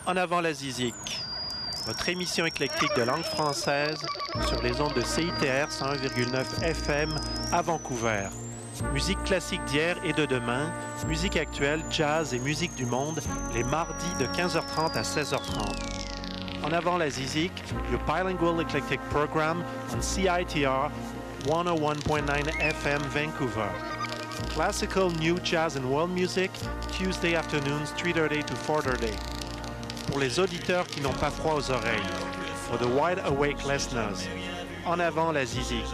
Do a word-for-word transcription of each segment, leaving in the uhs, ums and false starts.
En avant la Zizik, votre émission éclectique de langue française sur les ondes de C I T R cent un virgule neuf F M à Vancouver. Musique classique d'hier et de demain, musique actuelle, jazz et musique du monde, les mardis de quinze heures trente à seize heures trente. En avant la Zizik, your bilingual eclectic program on C I T R one oh one point nine F M Vancouver. Classical, new jazz and world music, Tuesday afternoons three thirty to four thirty. Pour les auditeurs qui n'ont pas froid aux oreilles, for the wide awake listeners, en avant la Zizik.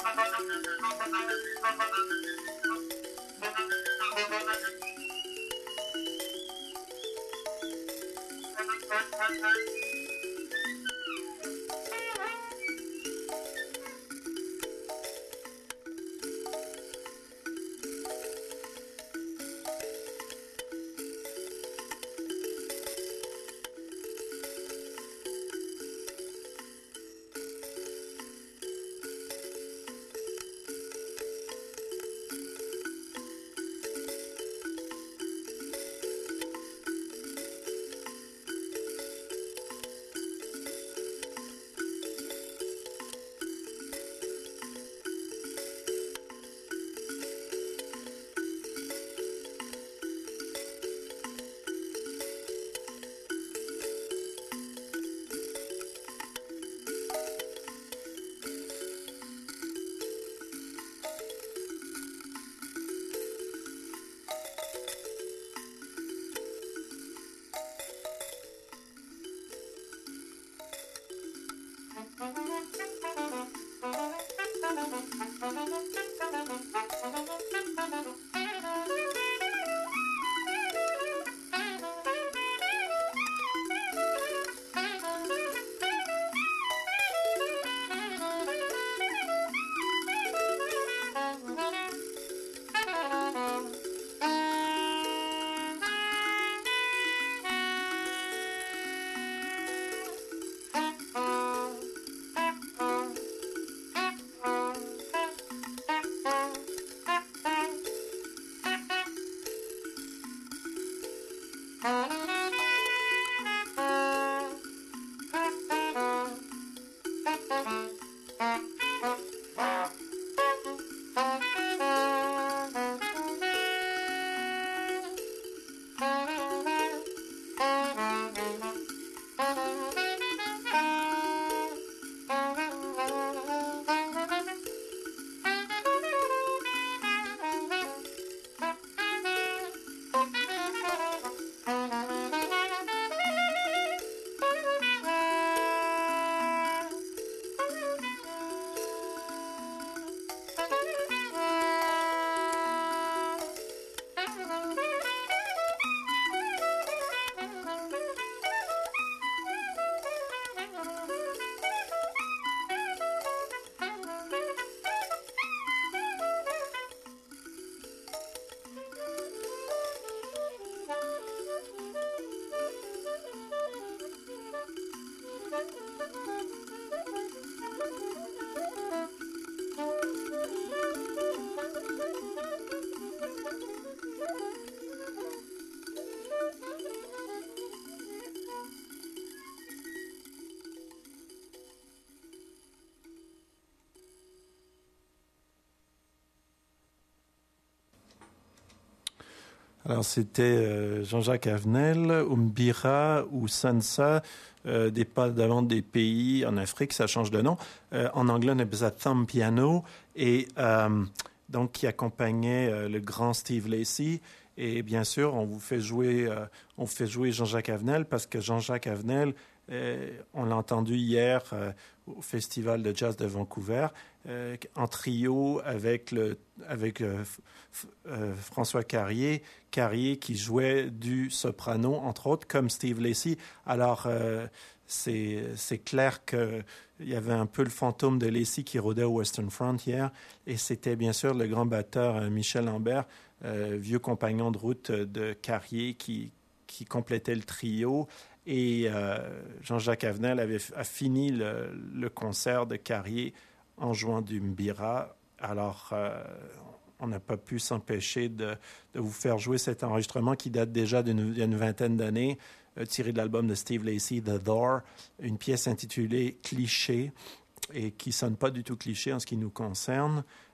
Alors, c'était euh, Jean-Jacques Avenel, Umbira ou Sansa, euh, des pas d'avant des pays en Afrique, ça change de nom. Euh, en anglais, on appelle ça thumb piano, et euh, donc qui accompagnait euh, le grand Steve Lacy. Et bien sûr, on vous fait jouer, euh, on fait jouer Jean-Jacques Avenel parce que Jean-Jacques Avenel, euh, on l'a entendu hier euh, au Festival de jazz de Vancouver, euh, en trio avec, le, avec euh, f- euh, François Carrier, Carrier qui jouait du soprano, entre autres, comme Steve Lacy. Alors, euh, c'est, c'est clair qu'il y avait un peu le fantôme de Lacy qui rôdait au Western Front hier, et c'était bien sûr le grand batteur euh, Michel Lambert, euh, vieux compagnon de route de Carrier qui, qui complétait le trio. Et euh, Jean-Jacques Avenel avait a fini le, le concert de Carrier en jouant du mbira. Alors, euh, on n'a pas pu s'empêcher de, de vous faire jouer cet enregistrement qui date déjà d'une une vingtaine d'années, euh, tiré de l'album de Steve Lacy, The Door, une pièce intitulée « Cliché » et qui ne sonne pas du tout cliché en ce qui nous concerne.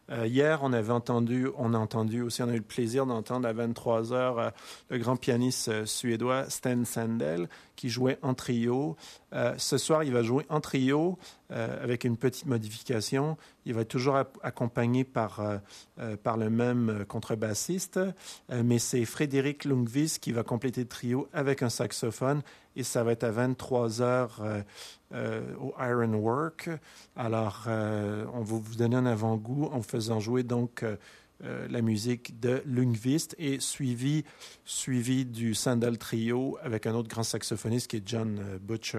Euh, hier, on avait entendu, on a entendu aussi, on a eu le plaisir d'entendre à vingt-trois heures euh, le grand pianiste euh, suédois Sten Sandel qui jouait en trio. Euh, ce soir, il va jouer en trio euh, avec une petite modification. Il va être toujours accompagné par, euh, euh, par le même contrebassiste, euh, mais c'est Frédéric Lundqvist qui va compléter le trio avec un saxophone et ça va être à vingt-trois heures euh, euh, au Ironwork. Alors, euh, on va vous donner un avant-goût en faisant jouer donc euh, euh, la musique de Lundqvist et suivi, suivi du Sandel Trio avec un autre grand saxophoniste qui est John euh, Butcher.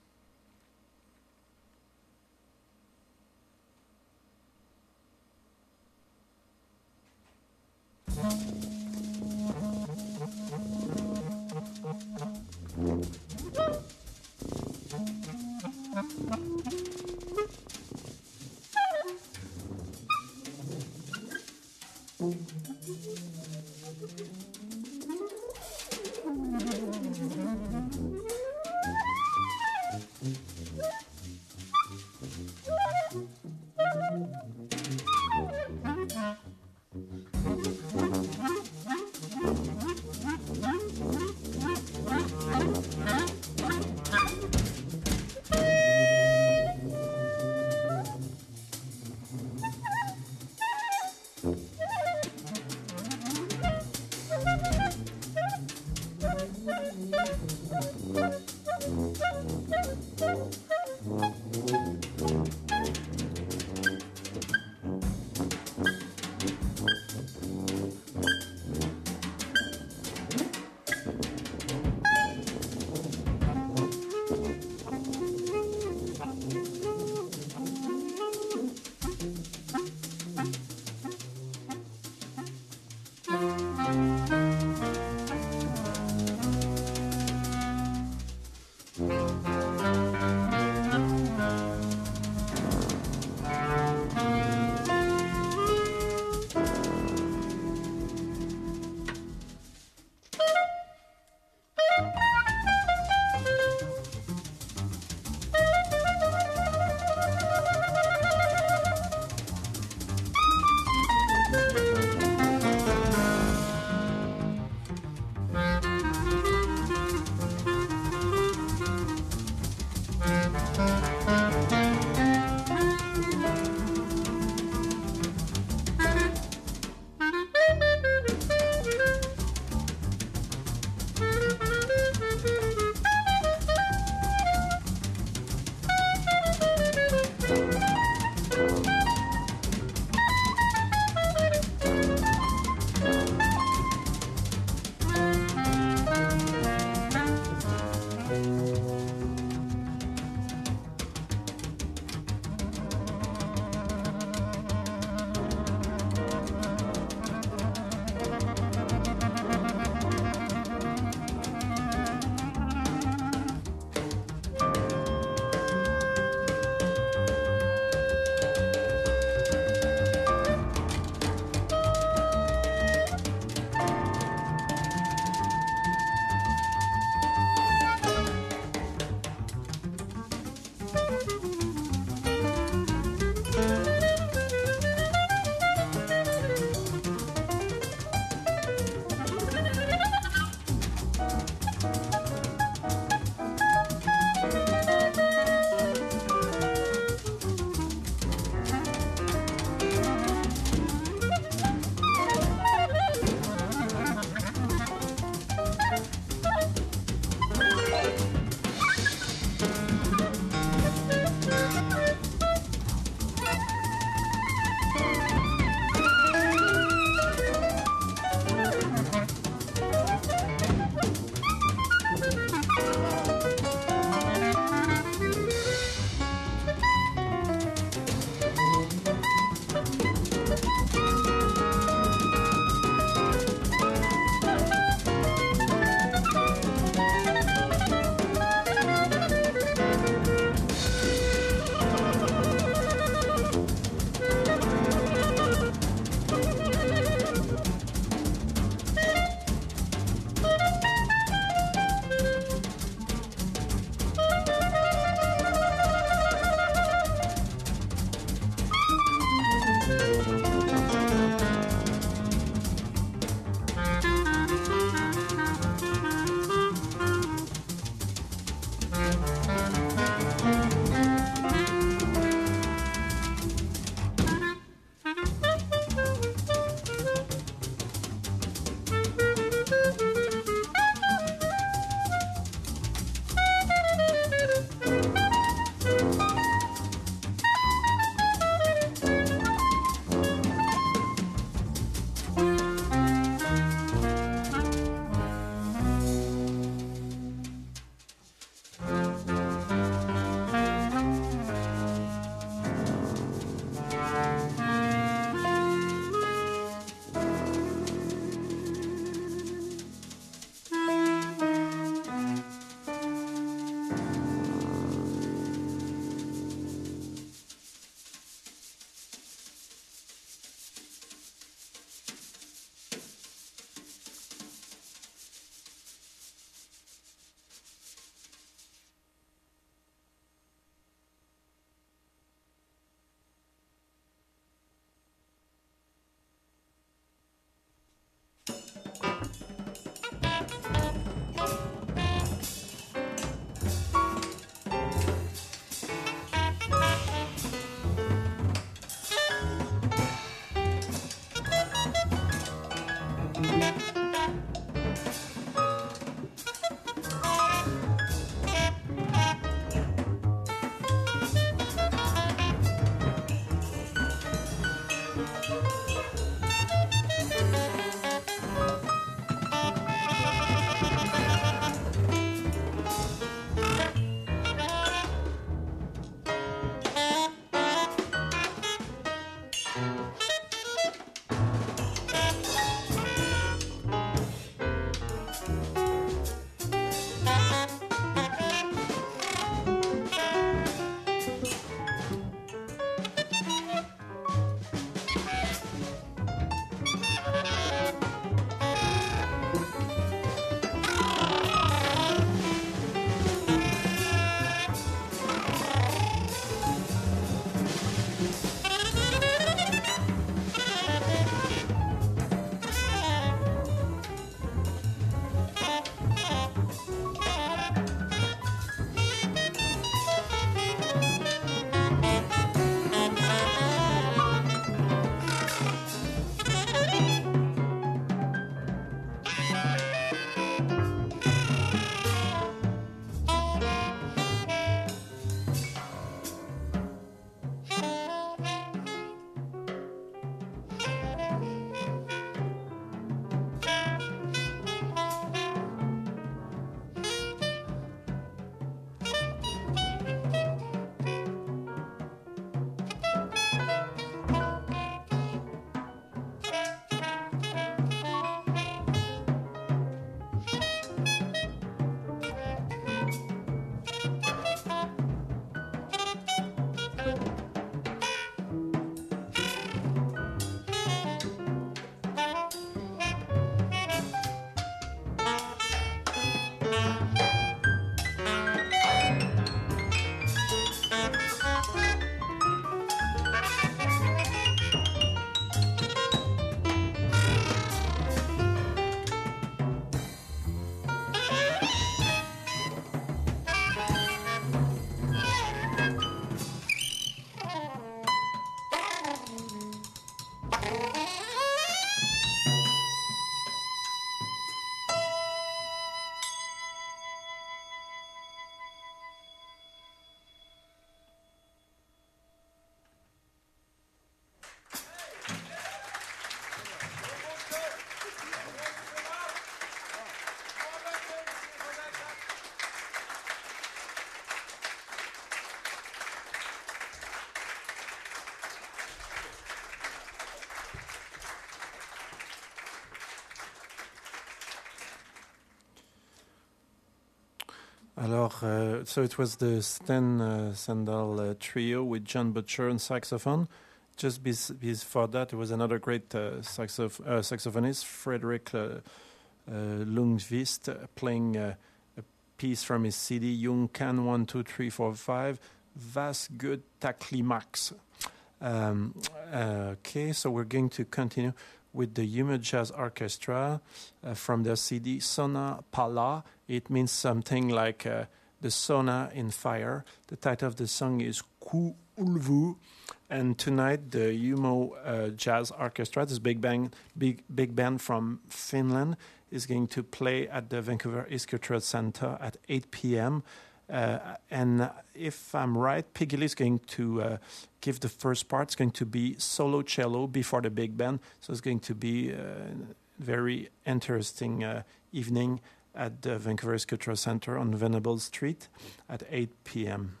Alors, uh, so it was the Sten uh, Sandal uh, trio with John Butcher on saxophone. Just bes- before that, there was another great uh, saxoph- uh, saxophonist, Frederick uh, uh, Lundqvist, uh, playing uh, a piece from his C D, Jung Can one, two, three, four, five, Was Good Taklimax. Um, uh, okay, so we're going to continue with the Yuma Jazz Orchestra uh, from their C D, Sona Pala. It means something like uh, the sauna in fire. The title of the song is Ku Ulvu. And tonight, the Yuma uh, Jazz Orchestra, this big band, big big band from Finland, is going to play at the Vancouver East Cultural Center at eight p.m. Uh, and if I'm right, Piggy Lee is going to uh, give the first part. It's going to be solo cello before the big band. So it's going to be a very interesting uh, evening at the Vancouver East Cultural Center on Venables Street at eight p.m.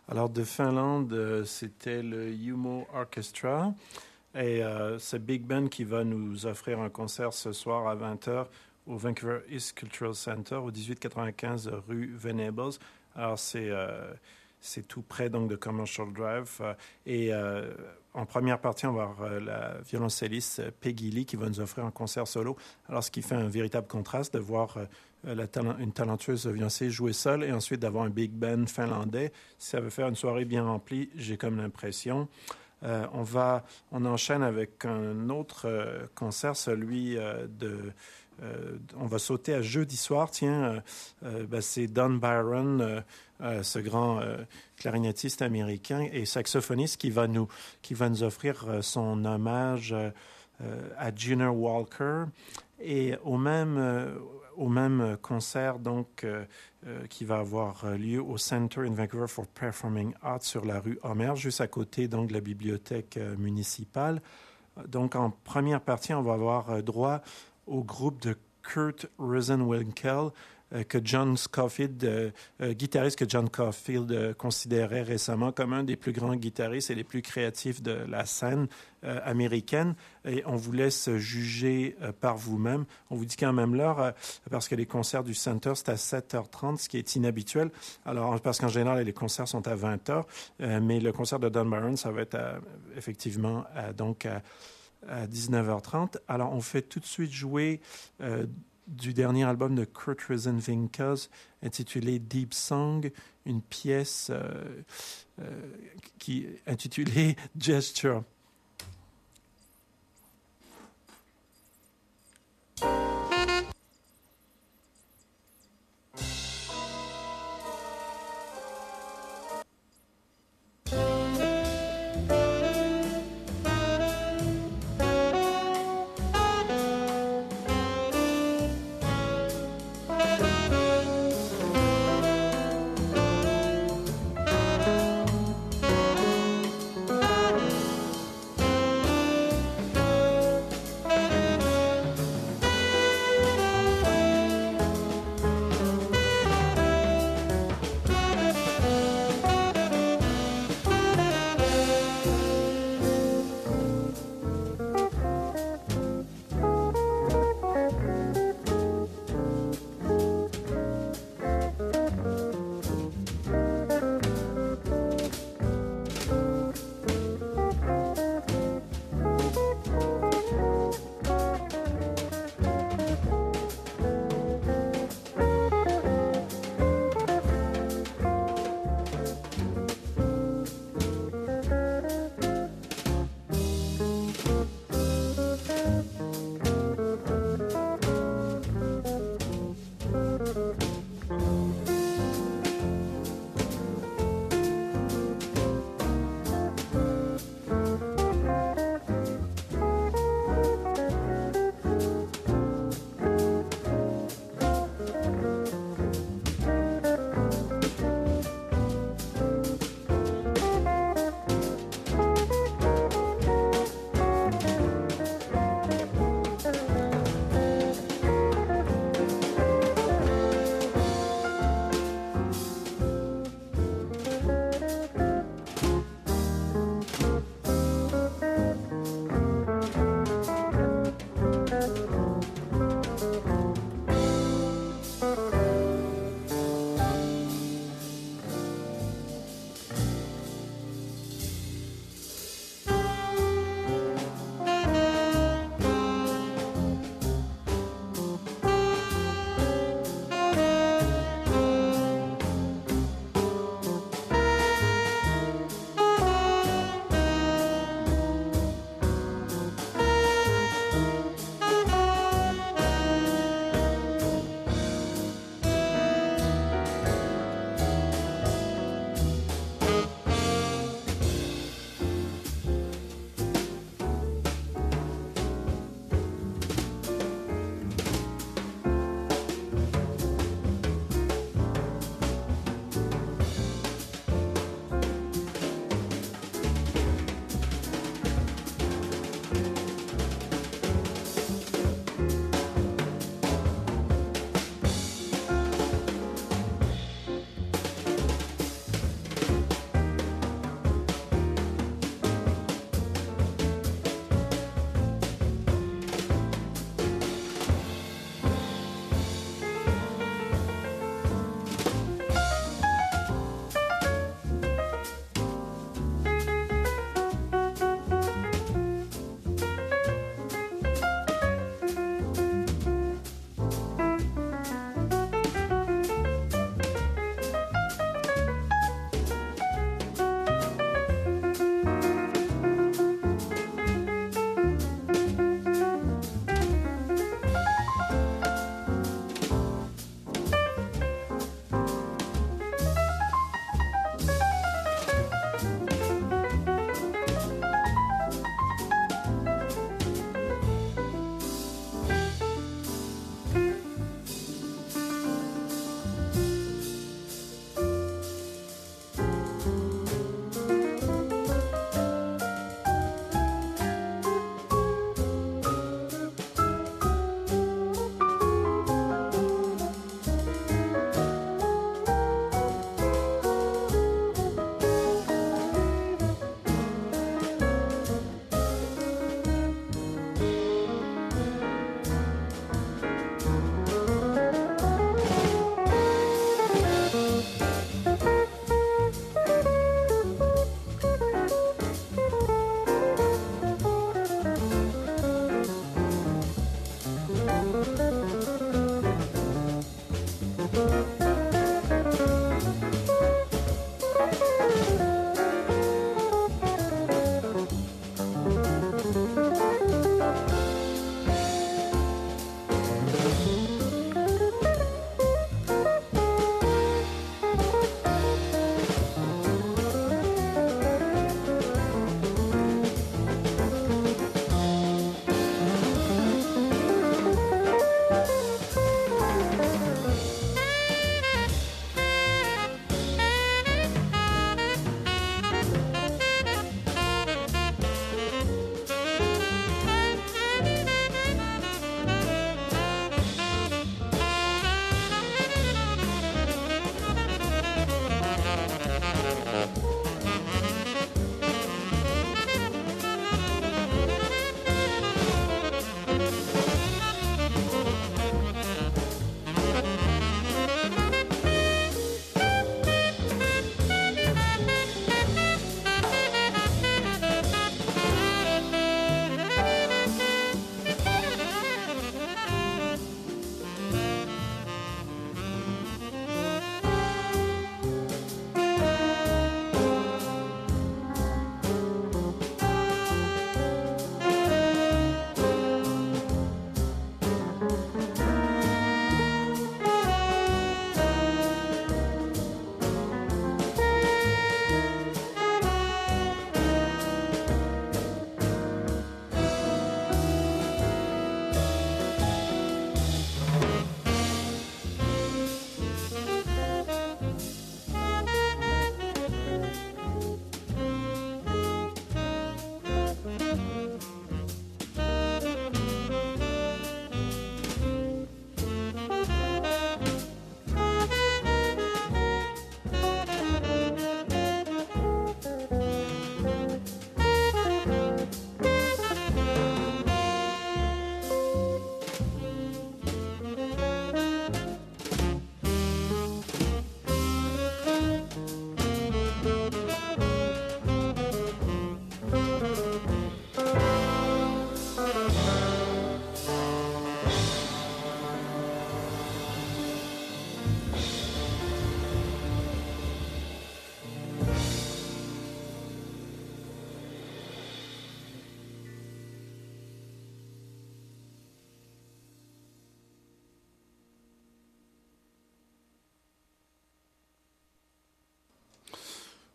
Alors, de Finlande, euh, c'était le Umo Orchestra. Et euh, c'est Big Ben qui va nous offrir un concert ce soir à vingt heures au Vancouver East Cultural Center, au dix-huit quatre-vingt-quinze rue Venables. Alors, c'est, euh, c'est tout près donc, de Commercial Drive. Euh, et euh, en première partie, on va avoir euh, la violoncelliste Peggy Lee qui va nous offrir un concert solo. Alors, ce qui fait un véritable contraste de voir euh, la talent, une talentueuse violoncelliste jouer seule et ensuite d'avoir un big band finlandais. Si ça veut faire une soirée bien remplie, j'ai comme l'impression. Euh, on, va, on enchaîne avec un autre euh, concert, celui euh, de... Euh, on va sauter à jeudi soir. Tiens, euh, euh, ben c'est Don Byron, euh, euh, ce grand euh, clarinettiste américain et saxophoniste qui va nous, qui va nous offrir euh, son hommage euh, euh, à Junior Walker. Et au même, euh, au même concert donc, euh, euh, qui va avoir lieu au Center in Vancouver for Performing Arts sur la rue Homer, juste à côté donc, de la bibliothèque euh, municipale. Donc, en première partie, on va avoir euh, droit au groupe de Kurt Rosenwinkel, euh, que John Scofield, euh, euh, guitariste que John Scofield euh, considérait récemment comme un des plus grands guitaristes et les plus créatifs de la scène euh, américaine. Et on vous laisse juger euh, par vous-même. On vous dit quand même l'heure, euh, parce que les concerts du Center, c'est à sept heures trente, ce qui est inhabituel. Alors, parce qu'en général, les concerts sont à vingt heures, euh, mais le concert de Don Byron, ça va être à, effectivement à, donc à à dix-neuf heures trente. Alors, on fait tout de suite jouer euh, du dernier album de Kurt Rosenwinkel intitulé Deep Song, une pièce euh, euh, qui intitulée Gesture.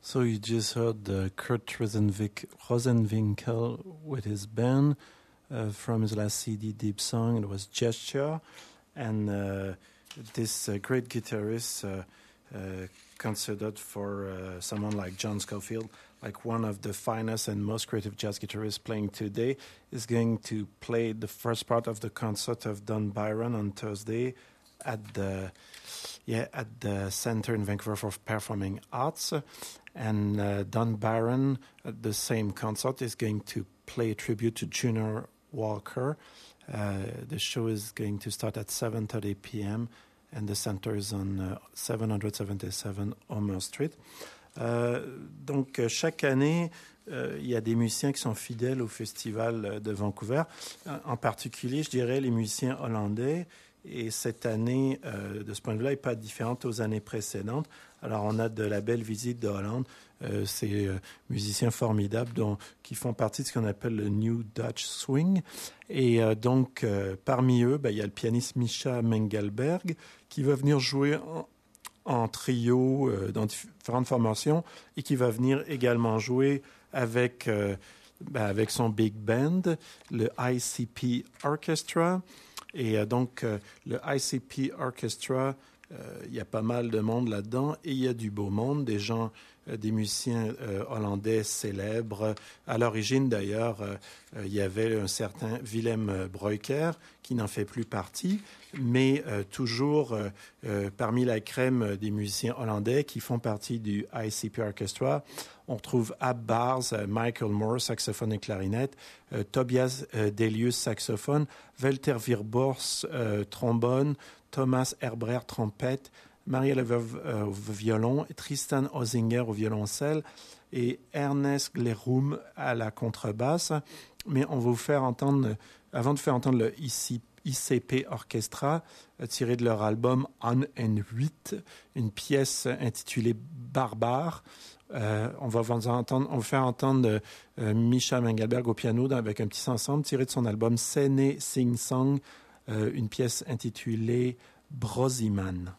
So you just heard uh, Kurt Rosenvik- Rosenwinkel with his band uh, from his last C D, Deep Song. It was Gesture. And uh, this uh, great guitarist, uh, uh, considered for uh, someone like John Scofield, like one of the finest and most creative jazz guitarists playing today, is going to play the first part of the concert of Don Byron on Thursday at the yeah at the Center in Vancouver for Performing Arts. And uh, Don Byron at the same concert is going to play a tribute to Junior Walker. Uh, the show is going to start at seven thirty p.m. and the center is on uh, seven seventy-seven Homer Street. Euh, donc, chaque année, euh, il y a des musiciens qui sont fidèles au Festival de Vancouver. En particulier, je dirais les musiciens hollandais. Et cette année, euh, de ce point de vue-là, n'est pas différente aux années précédentes. Alors, on a de la belle visite de Hollande. Euh, ces euh, musiciens formidables dont, qui font partie de ce qu'on appelle le New Dutch Swing. Et euh, donc, euh, parmi eux, ben, il y a le pianiste Misha Mengelberg qui va venir jouer en, en trio euh, dans différentes formations et qui va venir également jouer avec, euh, ben, avec son big band, le I C P Orchestra. Et euh, donc, euh, le I C P Orchestra, euh, il y a pas mal de monde là-dedans et il y a du beau monde, des gens, euh, des musiciens euh, hollandais célèbres. À l'origine, d'ailleurs, euh, euh, il y avait un certain Willem Breuker qui n'en fait plus partie, mais euh, toujours euh, euh, parmi la crème des musiciens hollandais qui font partie du I C P Orchestra. On retrouve Ab Bars, euh, Michael Moore, saxophone et clarinette, euh, Tobias euh, Delius, saxophone, Walter Wirbors, euh, trombone, Thomas Herbrer, trompette, Marielle Veuve euh, au violon, Tristan Osinger au violoncelle et Ernest Glerum à la contrebasse. Mais on va vous faire entendre, avant de faire entendre le I C P Orchestra, euh, tiré de leur album On and huit, une pièce intitulée Barbare. Euh, on, va vous entendre, on va faire entendre euh, Misha Mengelberg au piano dans, avec un petit ensemble tiré de son album Sene Sing Song, euh, une pièce intitulée Brosiman.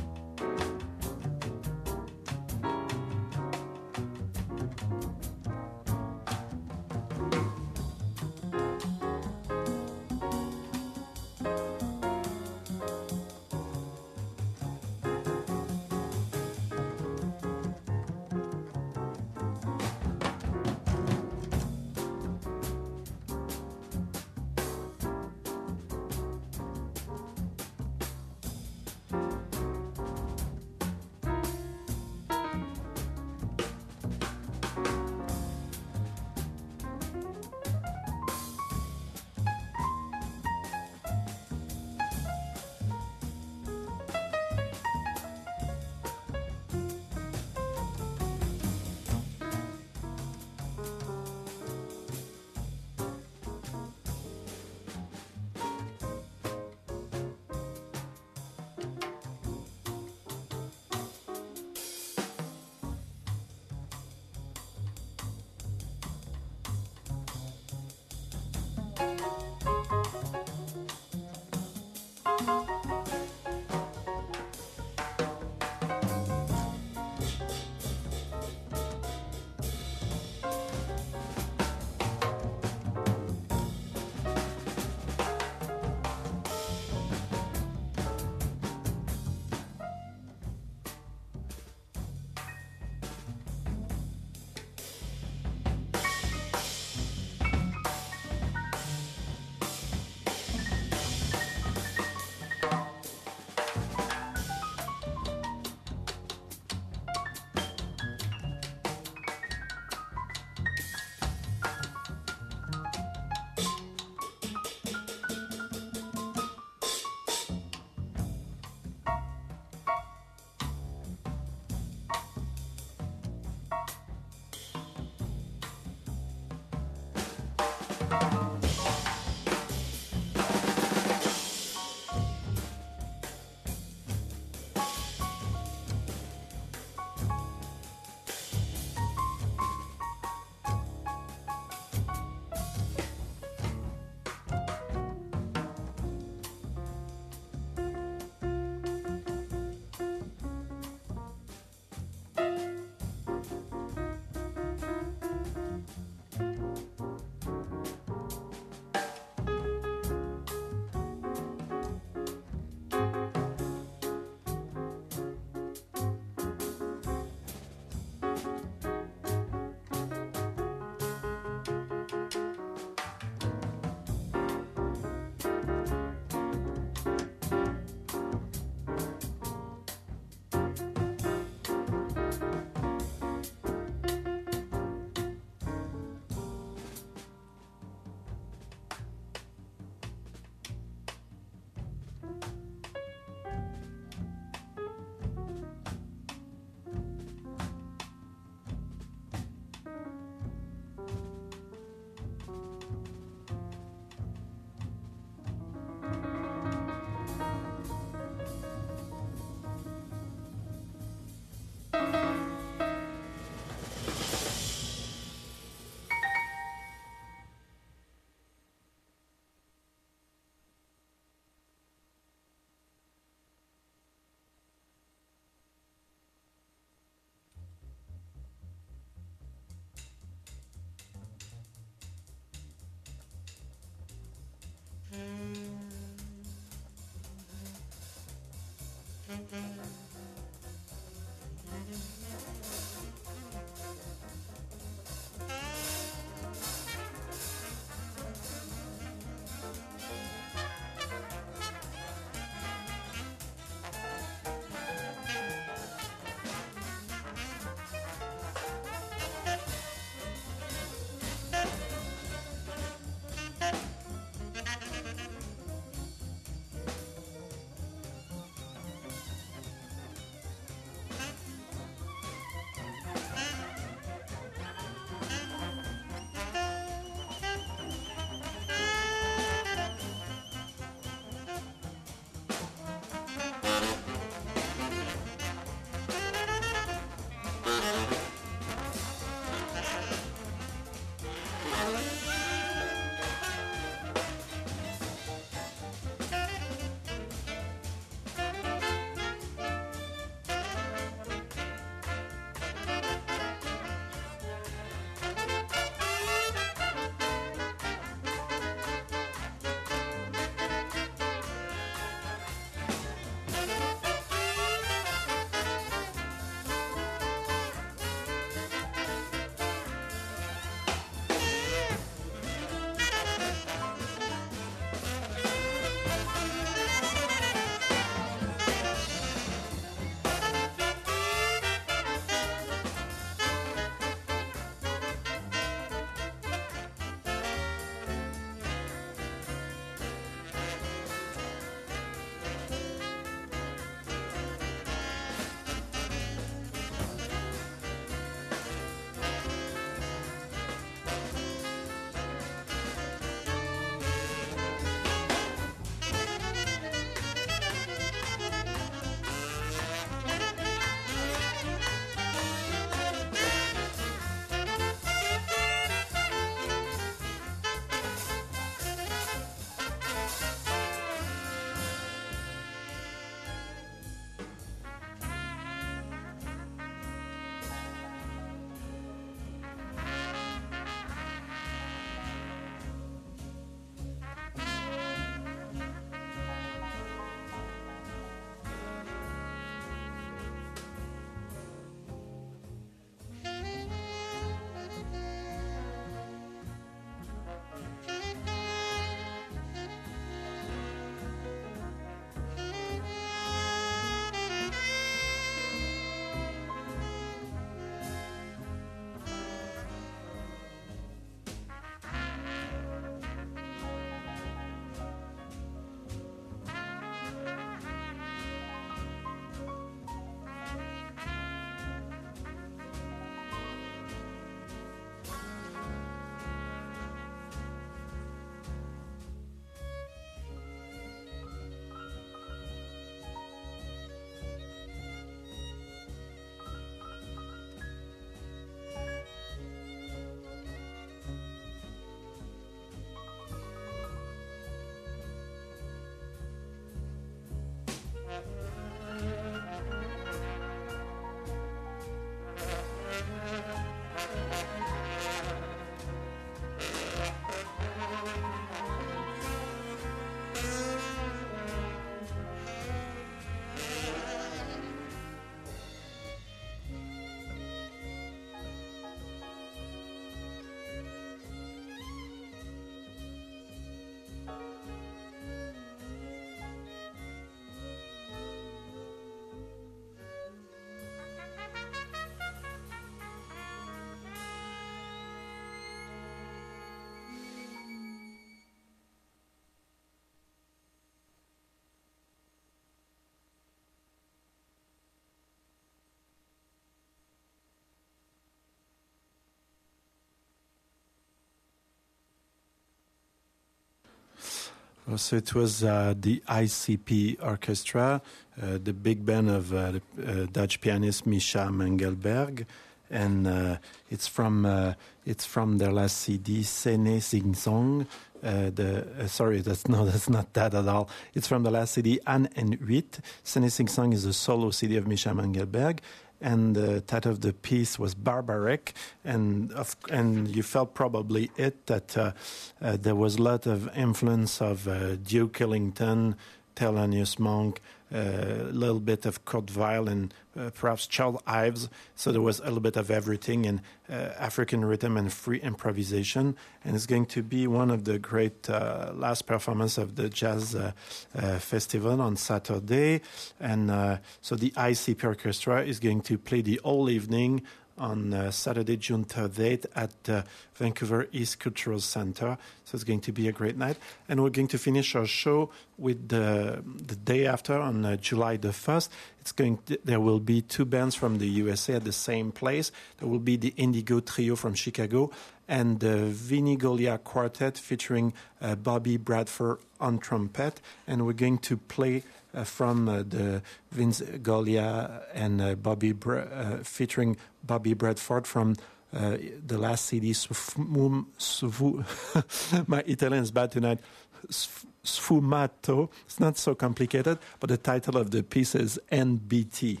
So it was uh, the I C P Orchestra, uh, the big band of uh, the uh, Dutch pianist Misha Mengelberg, and uh, it's from uh, it's from their last C D, Sene Sing Song. Uh, the uh, sorry, that's no, that's not that at all. It's from the last C D, Anne and Huit. Sene Sing Song is a solo C D of Misha Mengelberg, and the title of the piece was Barbaric, and of, and you felt probably it that uh, uh, there was a lot of influence of uh, Duke Ellington, Thelonious Monk, a uh, little bit of Kurt Weill, and uh, perhaps Charles Ives. So there was a little bit of everything in uh, African rhythm and free improvisation. And it's going to be one of the great uh, last performances of the Jazz uh, uh, Festival on Saturday. And uh, so the I C P Orchestra is going to play the whole evening on uh, Saturday, June thirtieth at uh, Vancouver East Cultural Center. So it's going to be a great night. And we're going to finish our show with the, the day after on uh, July the first. It's going to, there will be two bands from the U S A at the same place. There will be the Indigo Trio from Chicago and the Vinnie Golia Quartet featuring uh, Bobby Bradford on trumpet. And we're going to play Uh, from uh, the Vince Golia and uh, Bobby Bra- uh, featuring Bobby Bradford from uh, the last C D. Sfum- Sfu- My Italian is bad tonight. Sfumato. It's not so complicated, but the title of the piece is N B T.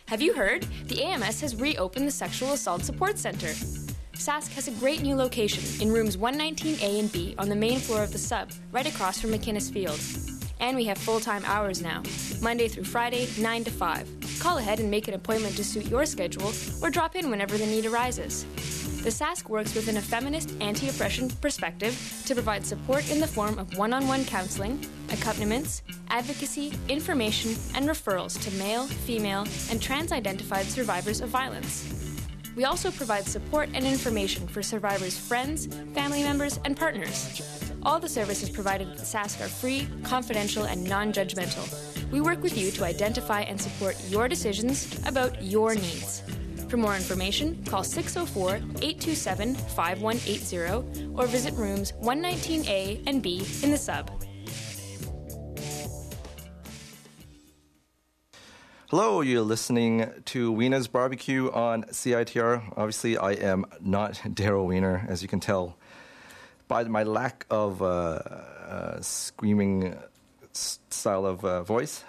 Have you heard? The A M S has reopened the Sexual Assault Support Center. Sask has a great new location in rooms one nineteen A and B on the main floor of the sub, right across from McInnes Field. And we have full-time hours now, Monday through Friday, nine to five. Call ahead and make an appointment to suit your schedule, or drop in whenever the need arises. The Sask works within a feminist anti-oppression perspective to provide support in the form of one-on-one counseling, accompaniments, advocacy, information, and referrals to male, female, and trans-identified survivors of violence. We also provide support and information for survivors' friends, family members, and partners. All the services provided at the Sask are free, confidential, and non-judgmental. We work with you to identify and support your decisions about your needs. For more information, call six oh four, eight two seven, five one eight zero or visit rooms one nineteen A and B in the sub. Hello, you're listening to Wiener's Barbecue on C I T R. Obviously, I am not Daryl Wiener, as you can tell by my lack of uh, uh, screaming style of uh, voice.